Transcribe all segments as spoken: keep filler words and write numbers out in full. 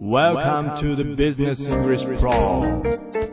Welcome to the Business English Pro。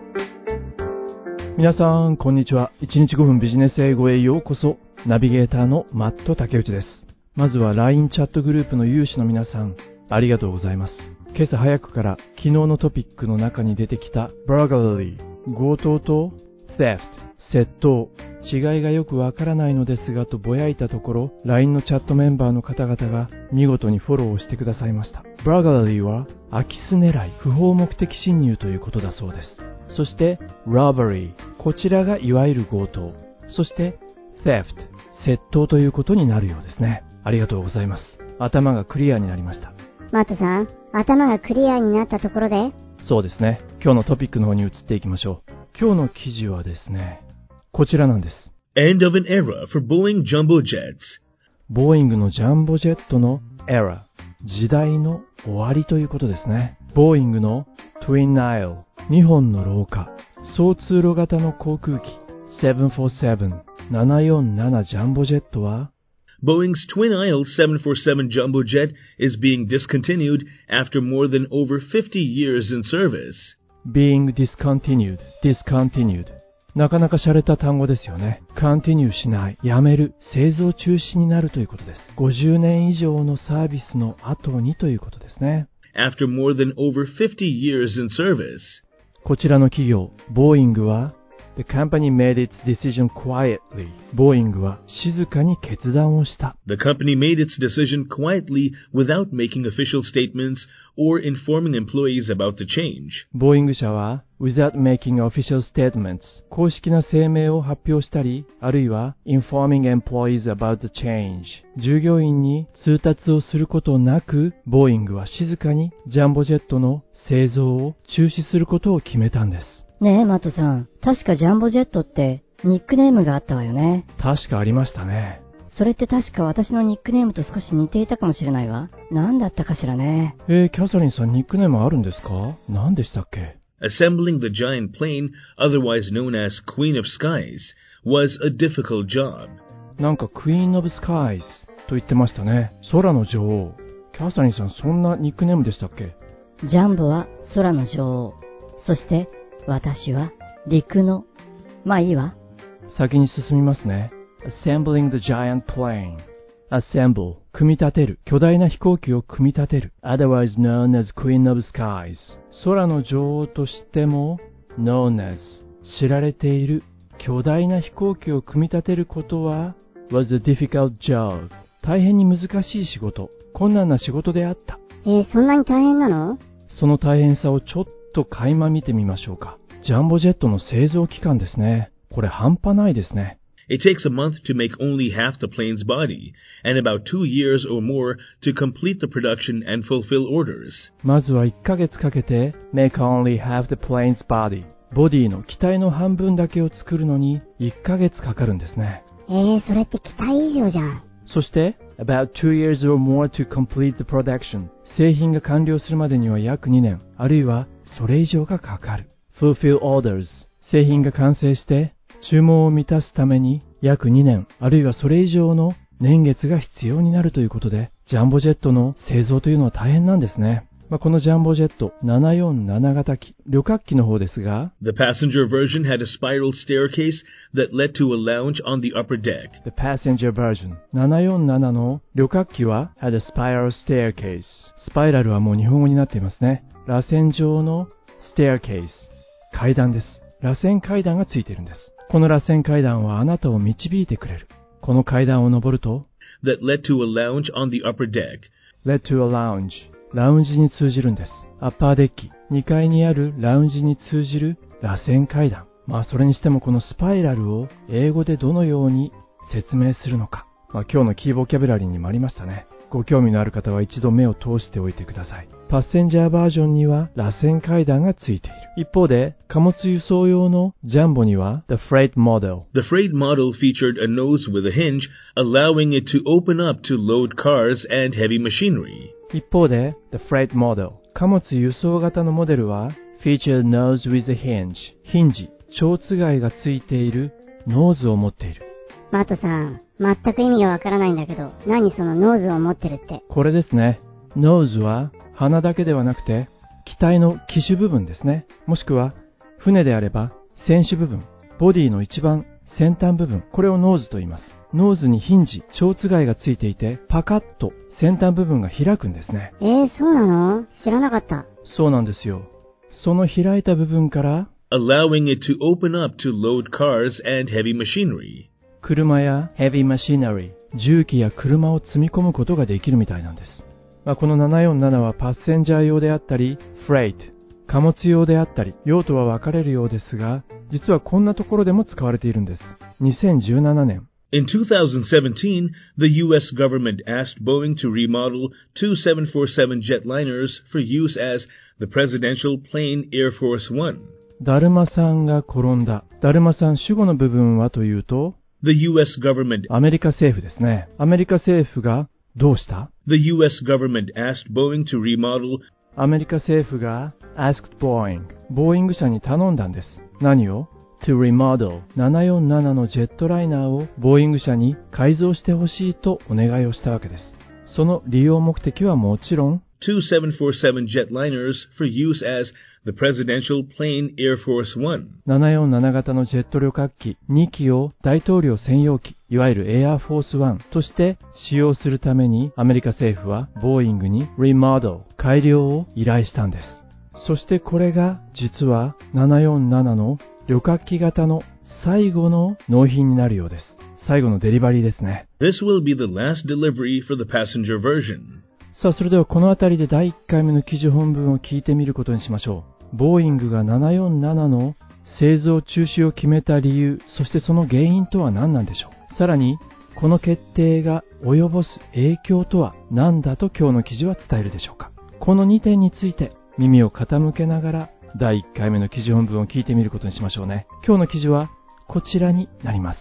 皆さんこんにちは。いちにちごふんビジネス英語へようこそ。ナビゲーターのマット竹内です。まずは ライン チャットグループの有志の皆さん、ありがとうございます。今朝早くから昨日のトピックの中に出てきた burglary、 強盗と theft、 窃盗、違いがよくわからないのですがとぼやいたところ、 ライン のチャットメンバーの方々が見事にフォローをしてくださいました。 burglary は空き巣狙い、不法目的侵入ということだそうです。そして robbery、 こちらがいわゆる強盗、そして theft、 窃盗ということになるようですね。ありがとうございます。頭がクリアになりました。 マットさん、頭がクリアになったところで、 そうですね。今日のトピックの方に移っていきましょう。今日の記事はですね、こちらなんです。 End of an era for Boeing Jumbo Jets。 ボーイングのジャンボジェットの era、 時代の終わりということですね。ボーイングの Twin Aisle、 にほんの廊下、総通路型の航空機ななよんなな、ななよんななジャンボジェットは Boeing's twin-aisle seven forty-seven jumbo jet is being discontinued after more than over fifty years in service. being discontinued, discontinued。 なかなか洒落た単語ですよね。continue しない、やめる、製造中止になるということです。ごじゅうねん以上のサービスの後にということですね。 After more than over fifty years in service. こちらの企業、ボーイングはThe company made its decision quietly. ボーイングは静かに決断をした。 The company made its decision quietly without making official statements or informing employees about the change. ボーイング社は without making official statements、 公式な声明を発表したり、あるいは informing employees about the change、 従業員に通達をすることなく、ボーイングは静かにジャンボジェットの製造を中止することを決めたんです。 ねえ、マットさん。確かジャンボジェットってニックネームがあったわよね。 確かありましたね。 それって確か私のニックネームと少し似ていたかもしれないわ。何だったかしらね。 えー、キャサリンさんニックネームあるんですか？何でしたっけ？ Assembling the giant plane, otherwise known as Queen of Skies, was a difficult job. なんかクイーンオブスカイズと言ってましたね。空の女王。キャサリンさんそんなニックネームでしたっけ？ ジャンボは空の女王。そして私は陸の、まあいいわ。 先に進みますね。Assembling the giant plane。 Assemble、 組み立てる、巨大な飛行機を組み立てる。Otherwise known as Queen of Skies。 空の女王としても known as、 知られている巨大な飛行機を組み立てることは was a difficult job。 大変に難しい仕事、困難な仕事であった。 えー、そんなに大変なの？ その大変さをちょっと垣間見てみましょうか。ジャンボジェットの製造期間ですね。これ半端ないですね。 It takes a month to make only half the plane's body, and about two years or more to complete the production and fulfill orders. まずはいっかげつかけて make only half the plane's body。 ボディの機体の半分だけを作るのにいっかげつかかるんですね。 えー、それって機体以上じゃん。 そして about two years or more to complete the production。 製品が完了するまでには約にねん、あるいはそれ以上がかかる。fulfill orders、 製品が完成して注文を満たすために約にねん、あるいはそれ以上の年月が必要になるということで、ジャンボジェットの製造というのは大変なんですね。まあ、このジャンボジェットななよんなな型機、旅客機の方ですが、 The passenger version had a spiral staircase that led to a lounge on the upper deck. The passenger version ななよんななの旅客機は had a spiral staircase。 スパイラルはもう日本語になっていますね。螺旋状の staircase、 階段です。螺旋階段がついているんです。この螺旋階段はあなたを導いてくれる。この階段を登ると That led to a lounge on the upper deck. led to a lounge、 ラウンジに通じるんです。アッパーデッキ、にかいにあるラウンジに通じる螺旋階段。まあそれにしてもこのスパイラルを英語でどのように説明するのか、まあ、今日のキーボキャブラリーにもありましたね。ご興味のある方は一度目を通しておいてください。パッセンジャーバージョンには螺旋階段がついている。一方で貨物輸送用のジャンボには The Freight Model。 The freight model featured a nose with a hinge, allowing it to open up to load cars and heavy machinery. 一方で The Freight Model、 貨物輸送型のモデルは Featured nose with a hinge、 ヒンジ、蝶つがいがついているノーズを持っている。 マットさん、全く意味がわからないんだけど、何そのノーズを持ってるって。 これですね。ノーズは鼻だけではなくて機体の機首部分ですね。もしくは船であれば船首部分、ボディの一番先端部分、これをノーズと言います。ノーズにヒンジ、蝶つがいがついていて、パカッと先端部分が開くんですね。 えー、そうなの？知らなかった。 そうなんですよ。その開いた部分から、 allowing it to open up to load cars and heavy machinery. 車や heavy machinery、重機や車を積み込むことができるみたいなんです。まあ、このななよんななはパッセンジャー用であったり、freight、貨物用であったり、用途は分かれるようですが、実はこんなところでも使われているんです。にせんじゅうななねん。 In two thousand seventeen, the U S government asked Boeing to remodel two seven forty-seven jetliners for use as the presidential plane Air Force One. だるまさんが転んだ。だるまさん主語の部分はというと、 The U S government, アメリカ政府ですね。アメリカ政府がどうした？ The U S government asked Boeing to remodel. アメリカ政府が asked Boeing、ボーイング社に頼んだんです。何を？ To remodel ななよんななのジェットライナーをボーイング社に改造してほしいとお願いをしたわけです。その利用目的はもちろん、 two seven forty-seven jetliners for use as the presidential plane Air Force One. ななよんなな型のジェット旅客機に機を大統領専用機、いわゆる Air Force One として使用するためにアメリカ政府はボーイングに remodel 改良を依頼したんです。そしてこれが実はななよんななの旅客機型の最後の納品になるようです。最後のデリバリーですね。 This will be the last delivery for the passenger version. さあ、それではこのあたりでだいいっかいめの記事本文を聞いてみることにしましょう。ボーイングがななよんななの製造中止を決めた理由、そしてその原因とは何なんでしょう。さらに、この決定が及ぼす影響とは何だと今日の記事は伝えるでしょうか。このにてんについて耳を傾けながらだいいっかいめの記事本文を聞いてみることにしましょうね。今日の記事はこちらになります。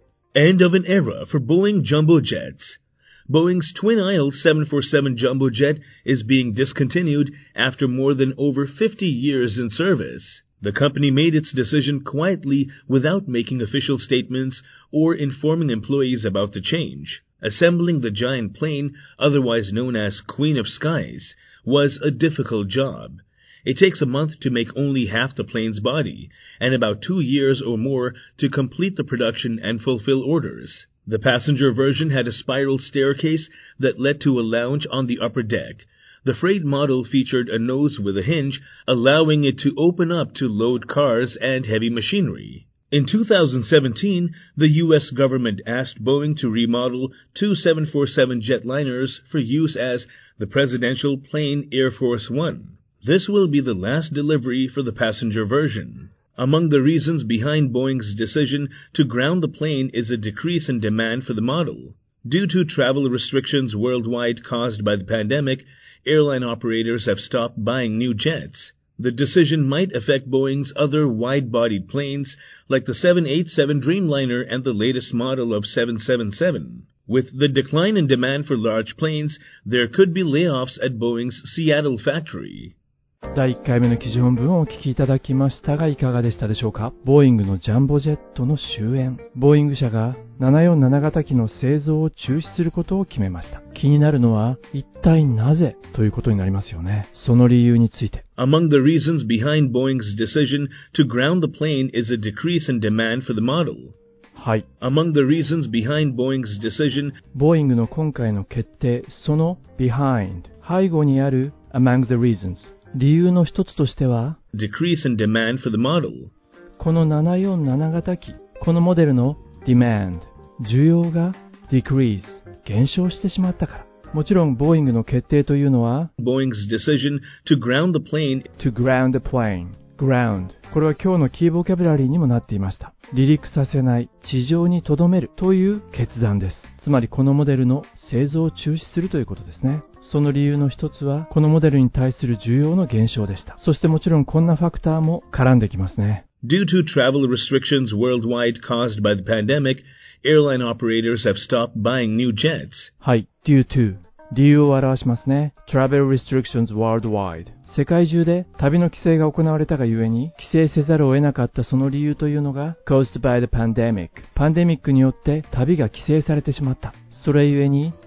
End of an era for Boeing jumbo jets. Boeing's twin-aisle seven forty-seven jumbo jet is being discontinued after more than over fifty years in service. The company made its decision quietly without making official statements or informing employees about the change. Assembling the giant plane, otherwise known as Queen of Skies, was a difficult job. It takes a month to make only half the plane's body, and about two years or more to complete the production and fulfill orders. The passenger version had a spiral staircase that led to a lounge on the upper deck. The freight model featured a nose with a hinge, allowing it to open up to load cars and heavy machinery. In two thousand seventeen, the U S government asked Boeing to remodel two seven forty-seven jetliners for use as the presidential plane Air Force One. This will be the last delivery for the passenger version. Among the reasons behind Boeing's decision to ground the plane is a decrease in demand for the model. Due to travel restrictions worldwide caused by the pandemic, airline operators have stopped buying new jets. The decision might affect Boeing's other wide-bodied planes, like the seven eighty-seven Dreamliner and the latest model of seven seventy-seven. With the decline in demand for large planes, there could be layoffs at Boeing's Seattle factory. だいいっかいめの記事本文をお聞きいただきましたがいかがでしたでしょうか。ボーイングのジャンボジェットの終焉。ボーイング社がななよんなな型機の製造を中止することを決めました。気になるのは一体なぜということになりますよね。その理由について。 Among the reasons behind Boeing's decision to ground the plane is a decrease in demand for the model. はい。 Among the reasons behind Boeing's decision, ボーイングの今回の決定、その behind、背後にある among the reasons。理由の一つとしては decrease in demand for the model. このななよんなな型機、このモデルの demand、需要が decrease、減少してしまったから。もちろん、ボーイングの決定というのは Boeing's decision to ground the plane, to ground the plane、ground。これは今日のキーボキャブラリーにもなっていました。離陸させない、地上に留めるという決断です。つまりこのモデルの製造を中止するということですね。その理由の一つは、このモデルに対する需要の減少でした。そしてもちろんこんなファクターも絡んできますね。 Due to travel restrictions worldwide caused by the pandemic, airline operators have stopped buying new jets. はい、due to 理由を表しますね。Travel restrictions worldwide。世界中で旅の規制が行われたがゆえに、規制せざるを得なかったその理由というのが、caused by the pandemic。パンデミックによって旅が規制されてしまった。それゆえに、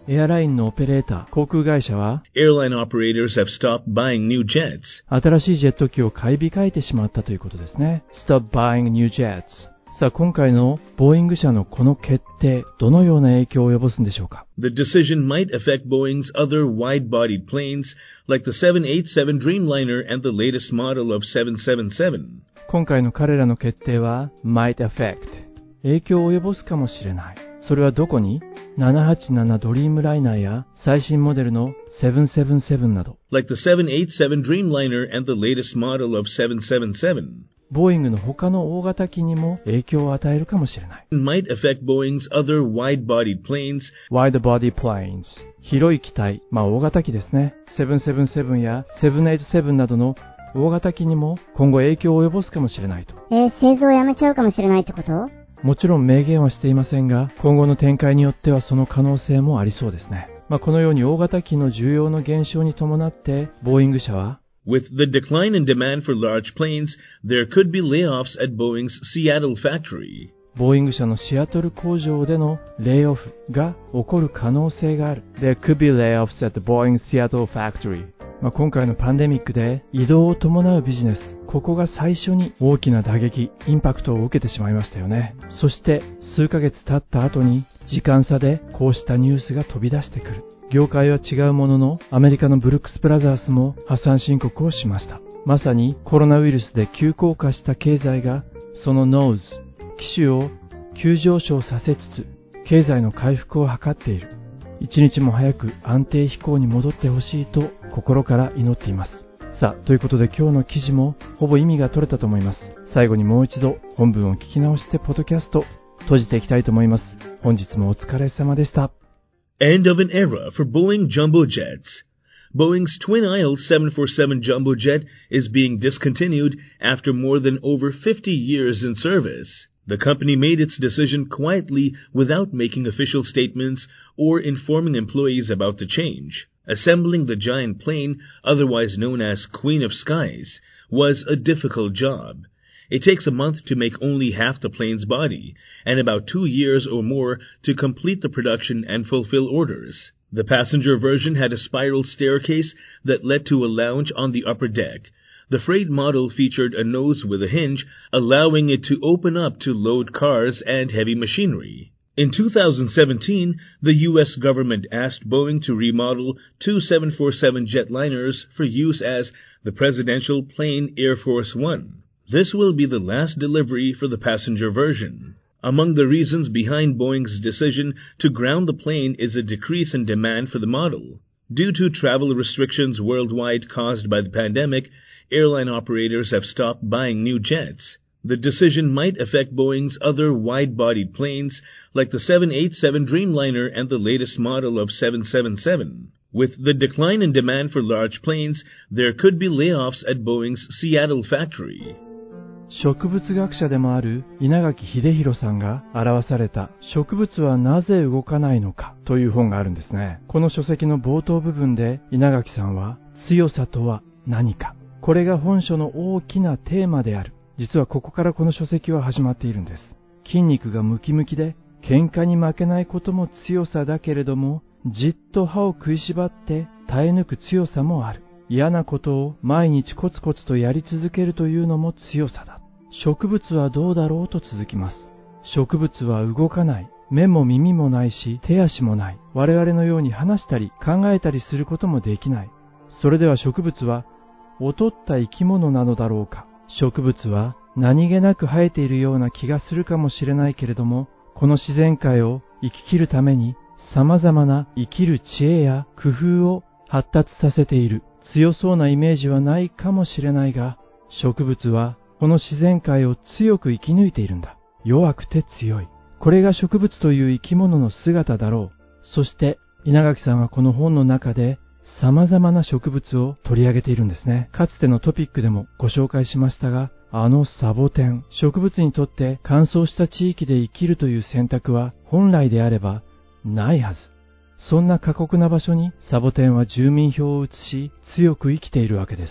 エアラインのオペレーター、航空会社は Airline operators have stopped buying new jets. 新しいジェット機を買い控えてしまったということですね。Stop buying new jets。さあ、今回のボーイング社のこの決定、どのような影響を及ぼすんでしょうか。 The decision might affect Boeing's other wide-bodied planes like the seven eighty-seven Dreamliner and the latest model of seven seventy-seven. 今回の彼らの決定は might affect。影響を及ぼすかもしれない。それはどこに？ななはちななドリームライナーや最新モデルのセブンセブンセブンなど。 Like the seven eighty-seven Dreamliner and the latest model of seven seventy-seven. ボーイングの他の大型機にも影響を与えるかもしれない。 Might affect Boeing's other wide-bodied planes. Wide body planes。広い機体、まあ大型機ですね。セブンセブンセブンやセブンエイトセブンなどの大型機にも今後影響を及ぼすかもしれないと。 えー、製造をやめちゃうかもしれないってこと？ もちろん明言はしていませんが、今後の展開によってはその可能性もありそうですね。まあ、このように大型機の需要の減少に伴って、ボーイング社は With the decline in demand for large planes, there could be layoffs at Boeing's Seattle factory. ボーイング社のシアトル工場でのレイオフが起こる可能性がある。There could be layoffs at the Boeing Seattle factory. まあ、今回のパンデミックで移動を伴うビジネス、ここが最初に大きな打撃、インパクトを受けてしまいましたよね。そして数ヶ月経った後に時間差でこうしたニュースが飛び出してくる。業界は違うものの、アメリカのブルックスブラザースも破産申告をしました。まさにコロナウイルスで急降下した経済がそのノーズ、機種を急上昇させつつ経済の回復を図っている。一日も早く安定飛行に戻ってほしいと心から祈っています。さあ、ということで今日の記事もほぼ意味が取れたと思います。最後にもう一度本文を聞き直してポッドキャスト閉じていきたいと思います。本日もお疲れ様でした。 End of an era for Boeing jumbo jets. Boeing's twin-aisle seven forty-seven jumbo jet is being discontinued after more than over fifty years in service. The company made its decision quietly without making official statements or informing employees about the change. Assembling the giant plane, otherwise known as Queen of Skies, was a difficult job. It takes a month to make only half the plane's body, and about two years or more to complete the production and fulfill orders. The passenger version had a spiral staircase that led to a lounge on the upper deck. The freight model featured a nose with a hinge, allowing it to open up to load cars and heavy machinery. In two thousand seventeen, the U S government asked Boeing to remodel two seven forty-seven jetliners for use as the presidential plane Air Force One. This will be the last delivery for the passenger version. Among the reasons behind Boeing's decision to ground the plane is a decrease in demand for the model. Due to travel restrictions worldwide caused by the pandemic, airline operators have stopped buying new jets. The decision might affect Boeing's other wide-bodied planes like the seven eighty-seven Dreamliner and the latest model of seven seventy-seven. With the decline in demand for large planes, there could be layoffs at Boeing's Seattle factory. 植物学者でもある稲垣秀弘さんが表された植物はなぜ動かないのかという本があるんですね。この書籍の冒頭部分で稲垣さんは強さとは何か、これが本書の大きなテーマである。実はここからこの書籍は始まっているんです。筋肉がムキムキで喧嘩に負けないことも強さだけれども、じっと歯を食いしばって耐え抜く強さもある。嫌なことを毎日コツコツとやり続けるというのも強さだ。植物はどうだろうと続きます。植物は動かない。目も耳もないし手足もない。我々のように話したり考えたりすることもできない。それでは植物は劣った生き物なのだろうか。植物は何気なく生えているような気がするかもしれないけれども、この自然界を生き切るために様々な生きる知恵や工夫を発達させている。強そうなイメージはないかもしれないが、植物はこの自然界を強く生き抜いているんだ。弱くて強い。これが植物という生き物の姿だろう。そして稲垣さんはこの本の中で様々な植物を取り上げているんですね。かつてのトピックでもご紹介しましたが、あのサボテン、植物にとって乾燥した地域で生きるという選択は本来であればないはず。そんな過酷な場所にサボテンは住民票を移し強く生きているわけです。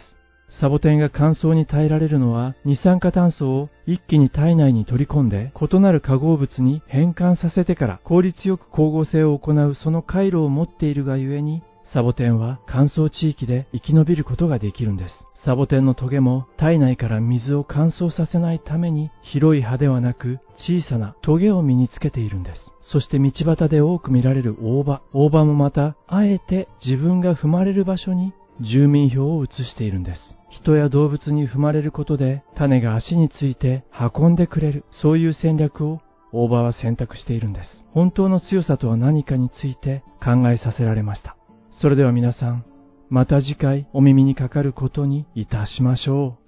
サボテンが乾燥に耐えられるのは、二酸化炭素を一気に体内に取り込んで、異なる化合物に変換させてから効率よく光合成を行うその回路を持っているがゆえに、サボテンは乾燥地域で生き延びることができるんです。サボテンのトゲも体内から水を乾燥させないために、広い葉ではなく小さなトゲを身につけているんです。そして道端で多く見られる大葉。大葉もまた、あえて自分が踏まれる場所に住民票を移しているんです。人や動物に踏まれることで種が足について運んでくれる、そういう戦略を大葉は選択しているんです。本当の強さとは何かについて考えさせられました。それでは皆さん、また次回お耳にかかることにいたしましょう。